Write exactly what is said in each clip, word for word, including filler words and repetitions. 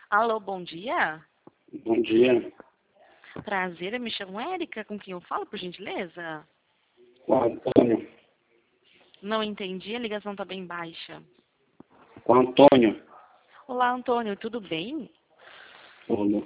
Alô, bom dia. Bom dia. Prazer, eu me chamo Érica, com quem eu falo, por gentileza? Com Antônio. Não entendi, a ligação está bem baixa. Com Antônio. Olá, Antônio, tudo bem? Tudo.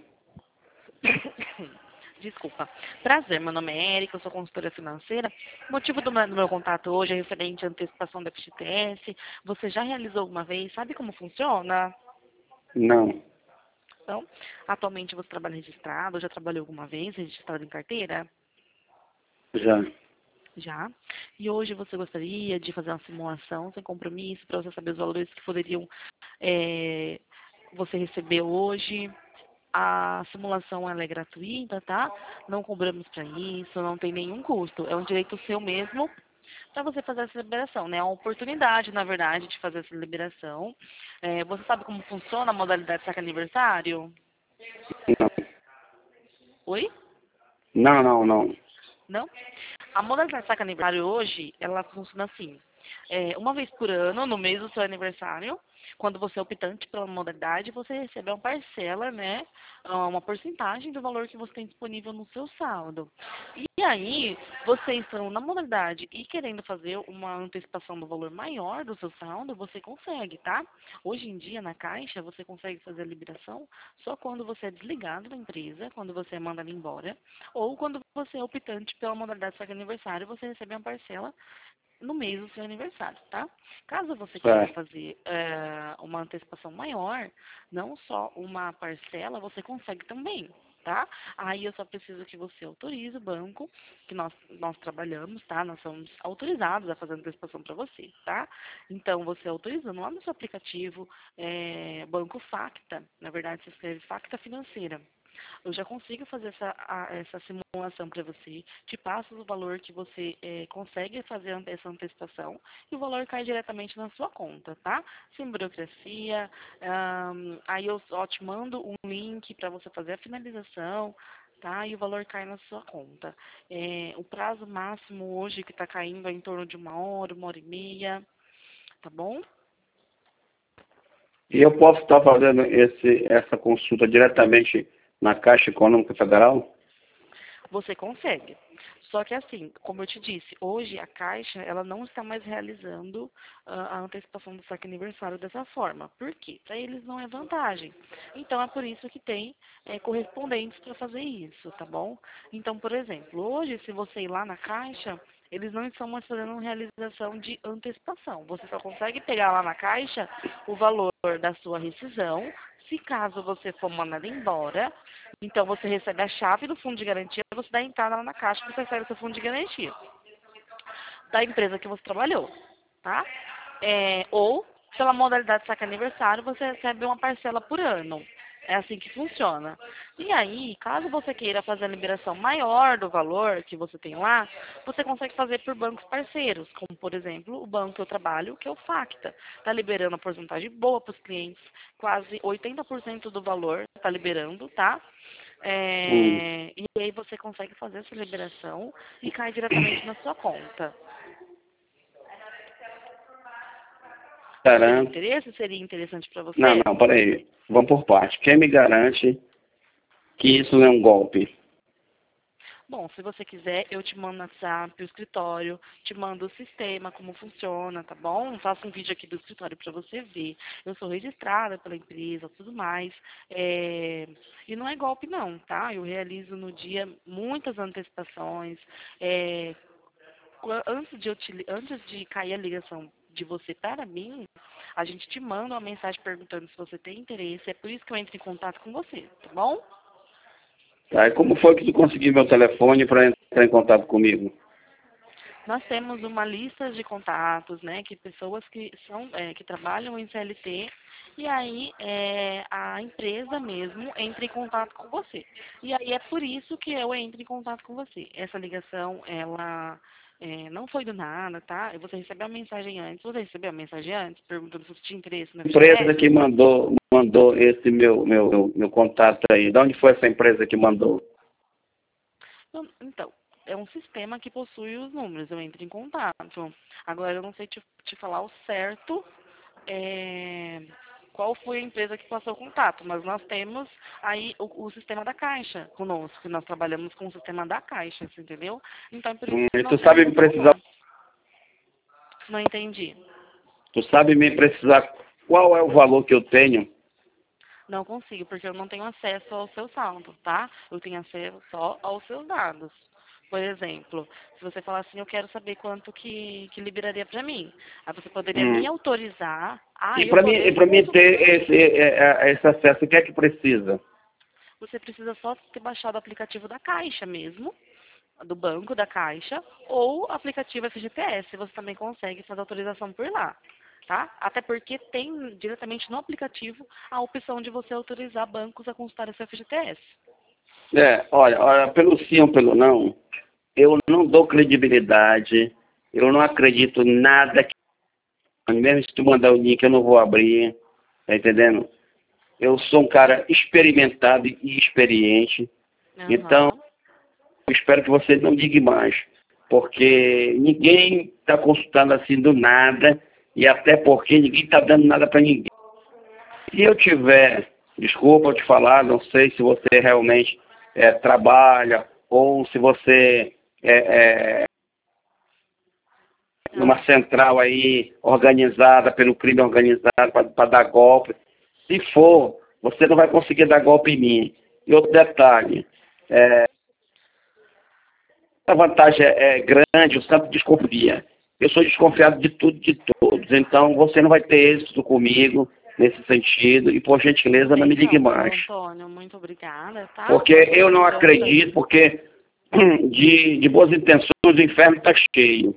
Desculpa. Prazer, meu nome é Érica, eu sou consultora financeira. O motivo do meu, do meu contato hoje é referente à antecipação da F G T S. Você já realizou alguma vez? Sabe como funciona? Não. Então, atualmente você trabalha registrado, já trabalhou alguma vez registrado em carteira? Já. Já. E hoje você gostaria de fazer uma simulação sem compromisso para você saber os valores que poderiam é, você receber hoje. A simulação ela é gratuita, tá? Não cobramos para isso, não tem nenhum custo. É um direito seu mesmo para você fazer essa liberação, né? É uma oportunidade, na verdade, de fazer essa liberação. É, você sabe como funciona a modalidade saque aniversário? Oi? Não, não, não. Não? A modalidade saque aniversário hoje, ela funciona assim. É, uma vez por ano, no mês do seu aniversário, quando você é optante pela modalidade, você recebe uma parcela, né? Uma porcentagem do valor que você tem disponível no seu saldo. E aí, você estando na modalidade e querendo fazer uma antecipação do valor maior do seu saldo, você consegue, tá? Hoje em dia, na Caixa, você consegue fazer a liberação só quando você é desligado da empresa, quando você é mandado embora, ou quando você é optante pela modalidade saque aniversário, você recebe uma parcela no mês do seu aniversário, tá? Caso você queira Certo. fazer é, uma antecipação maior, não só uma parcela, você consegue também, tá? Aí eu só preciso que você autorize o banco, que nós, nós trabalhamos, tá? Nós somos autorizados a fazer antecipação para você, tá? Então, você autorizando lá no seu aplicativo, é, Banco Facta, na verdade se escreve Facta Financeira. Eu já consigo fazer essa, a- essa simulação para você, te passo o valor que você eh, consegue fazer ante- essa antecipação e o valor cai diretamente na sua conta, tá? Sem burocracia. Ahn, aí eu só te mando um link para você fazer a finalização, tá? E o valor cai na sua conta. Eh, o prazo máximo hoje que está caindo é em torno de uma hora, uma hora e meia, tá bom? E eu posso estar fazendo esse, essa consulta diretamente na Caixa Econômica Federal? Você consegue. Só que assim, como eu te disse, hoje a Caixa ela não está mais realizando ah, a antecipação do saque aniversário dessa forma. Por quê? Para eles não é vantagem. Então é por isso que tem eh, correspondentes para fazer isso, tá bom? Então, por exemplo, hoje se você ir lá na Caixa, eles não estão mais fazendo realização de antecipação. Você só consegue pegar lá na Caixa o valor da sua rescisão, se caso você for mandado embora, então você recebe a chave do fundo de garantia, você dá entrada lá na caixa, você recebe o seu fundo de garantia da empresa que você trabalhou, tá? É, ou, pela modalidade saque aniversário, você recebe uma parcela por ano. É assim que funciona. E aí, caso você queira fazer a liberação maior do valor que você tem lá, você consegue fazer por bancos parceiros, como por exemplo o banco que eu trabalho, que é o Facta. Está liberando uma porcentagem boa para os clientes, quase oitenta por cento do valor está liberando, tá? Hum. É, e aí você consegue fazer essa liberação e cai diretamente na sua conta. Você teria Garante. interesse? Seria interessante para Não, você? não, peraí. Vamos por parte. Quem me garante que isso não é um golpe? Bom, se você quiser, eu te mando no WhatsApp o escritório, te mando o sistema, como funciona, tá bom? Faço um vídeo aqui do escritório para você ver. Eu sou registrada pela empresa, tudo mais. É, e não é golpe não, tá? Eu realizo no dia muitas antecipações. É, qua- antes de eu te li- antes de cair a ligação de você para mim, a gente te manda uma mensagem perguntando se você tem interesse. É por isso que eu entro em contato com você, tá bom? Tá? E como foi que tu conseguiu meu telefone para entrar em contato comigo? Nós temos uma lista de contatos, né, que pessoas que são, é, que trabalham em C L T, e aí é, a empresa mesmo entra em contato com você. E aí é por isso que eu entro em contato com você. Essa ligação, ela é, não foi do nada, tá? Você recebeu a mensagem antes, você recebeu a mensagem antes, perguntando se você tinha interesse no Empresa que F G T S? mandou, mandou esse meu, meu, meu, meu contato aí. De onde foi essa empresa que mandou? Então, então, é um sistema que possui os números, eu entro em contato. Agora, eu não sei te, te falar o certo, é, qual foi a empresa que passou o contato, mas nós temos aí o, o sistema da Caixa conosco, que nós trabalhamos com o sistema da Caixa, você entendeu? Então, é por isso Hum, que e nós tu sabe me temos precisar, contato. Não entendi. tu sabe me precisar qual é o valor que eu tenho? Não consigo, porque eu não tenho acesso ao seu saldo, tá? Eu tenho acesso só aos seus dados. Por exemplo, se você falar assim, eu quero saber quanto que, que liberaria para mim. Aí você poderia Hum. me autorizar a E eu para mim, poder e para mim fazer ter esse, é, é, esse acesso, o que é que precisa? Você precisa só ter baixado o aplicativo da Caixa mesmo, do banco da Caixa, ou aplicativo F G T S. Você também consegue fazer autorização por lá, tá? Até porque tem diretamente no aplicativo a opção de você autorizar bancos a consultar esse F G T S. É, olha, olha, pelo sim ou pelo não, eu não dou credibilidade, eu não acredito em nada que, mesmo se tu mandar o link, eu não vou abrir, tá entendendo? Eu sou um cara experimentado e experiente, então Aham. eu espero que você não diga mais, porque ninguém está consultando assim do nada, e até porque ninguém está dando nada para ninguém. Se eu tiver, desculpa eu te falar, não sei se você realmente é, trabalha ou se você é, é numa Ah, central aí organizada pelo crime organizado para dar golpe. Se for, você não vai conseguir dar golpe em mim. E outro detalhe, é, a vantagem é, é grande, o santo desconfia. Eu sou desconfiado de tudo e de todos. Então você não vai ter êxito comigo nesse sentido. E por tudo gentileza não bem me ligue então, seu mais. Antônio. Muito obrigada, tá? Porque Pela sua eu não confiança. acredito, porque de, de boas intenções o inferno está cheio.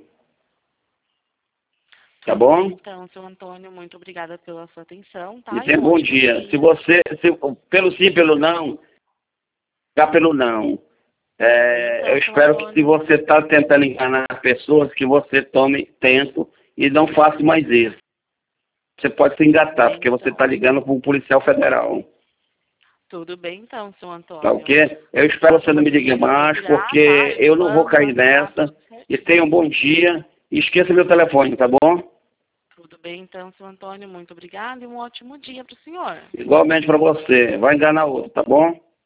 Tá Tudo bem bom? então, seu Antônio. Muito obrigada pela sua atenção, E tá? E tenha um um bom ótimo dia. Se dia. você, se, pelo sim, pelo não, ficar pelo não. Tudo bem É, eu então, seu espero que se Antônio. você está tentando enganar as pessoas, que você tome tempo e não faça mais isso. Você pode se Tudo engatar, bem porque você então. está ligando para um policial federal. Tudo bem então, seu Tá Antônio. ok? Eu espero que Faça você não me você ligue me mais, retirar, tá? porque Eu te eu não vou mando o cair WhatsApp, nessa. tudo E tenha um certinho. bom dia. E esqueça meu telefone, tá bom? Tudo bem então, seu Antônio. Muito obrigada e um ótimo dia para o senhor. Igualmente para você. Vai enganar outro, tá bom?